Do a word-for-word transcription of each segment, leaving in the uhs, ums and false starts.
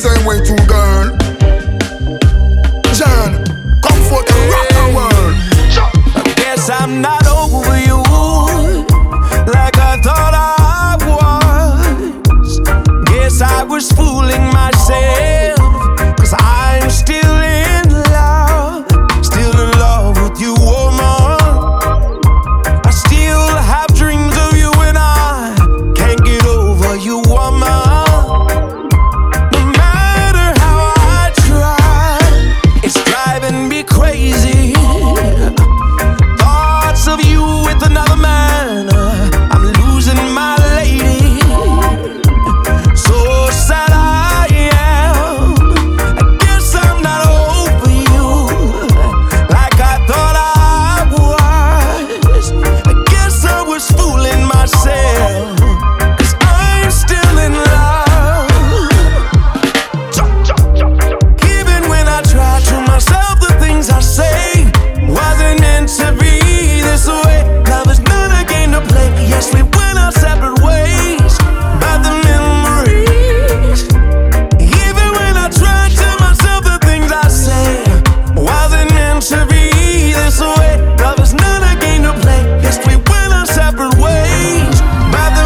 same way too, girl. John, comfort and rock the world. I guess I'm not over you like I thought I was. Guess I was fooling myself, 'cause I'm still in love. Still in love with you, woman. I still have dreams of you and I can't get over you, woman. No matter how I try, it's driving me crazy. Thoughts of you with another man, I'm losing my lady. So sad I am. I guess I'm not over you like I thought I was. I guess I was fooling myself, 'cause I'm still in love. Even when I try to myself, the things I say wasn't meant to be this way. Love is not a game to play. Yes, we went our separate ways, but the memories. Even when I try to myself, the things I say wasn't meant to be this way. Love is not a game to play. Yes, we went our separate ways, but the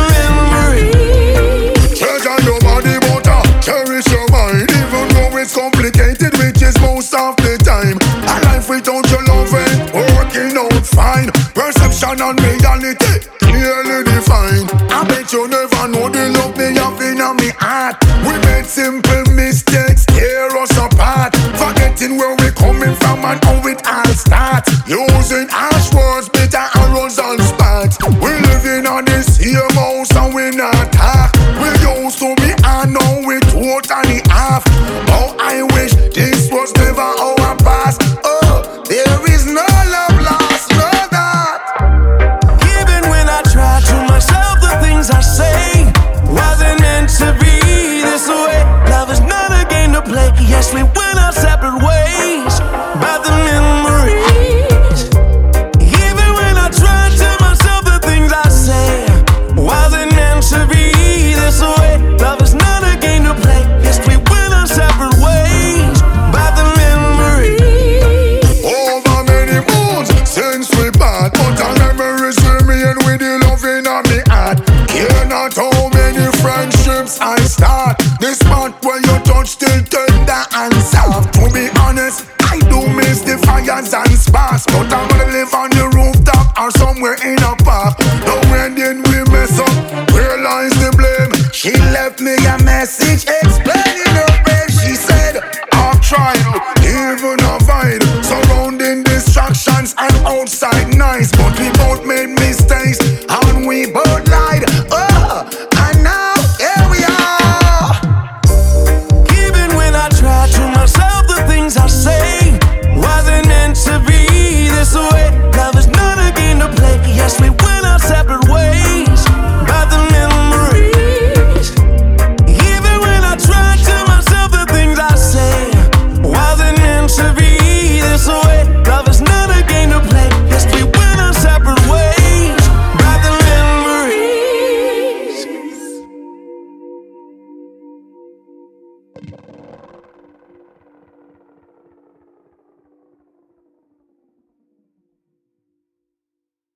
memories. Treasure your body, but uh, cherish your mind. Even though it's complicated, which is most of the time. A life without your love ain't working out fine. Perception and reality clearly defined. I bet you never know the love me have in me heart. We made simple mistakes, tear us apart. Forgetting where we coming from and how it all starts. Using harsh words, bitter arrows and sparks. We living on this here house and we not talk. We used to be and now we totally off. Oh, I wish this was never our past. Oh, there is no love lost, no that. Even when I try to myself, the things I say wasn't meant to be this way. Love is not a game to play. Yes, we went our separate ways, but the memories. Even when I try to myself, the things I say wasn't meant to be this way. Love is not a game to play. Yes, we went our separate ways, but the memories. Over many moons since we part, but our memories remain with the loving of me heart. Care not how many friendships I start. This spot where you touch still tender and soft. To be honest, I do miss the fires and sparks, but I'm gonna live on the rooftop or somewhere in a park. Now when did we mess up? Where lies the blame? She left me a message explaining her pain. She said, I've tried, even avoid surrounding distractions and outside nice, but we both made mistakes and we both lied. Oh,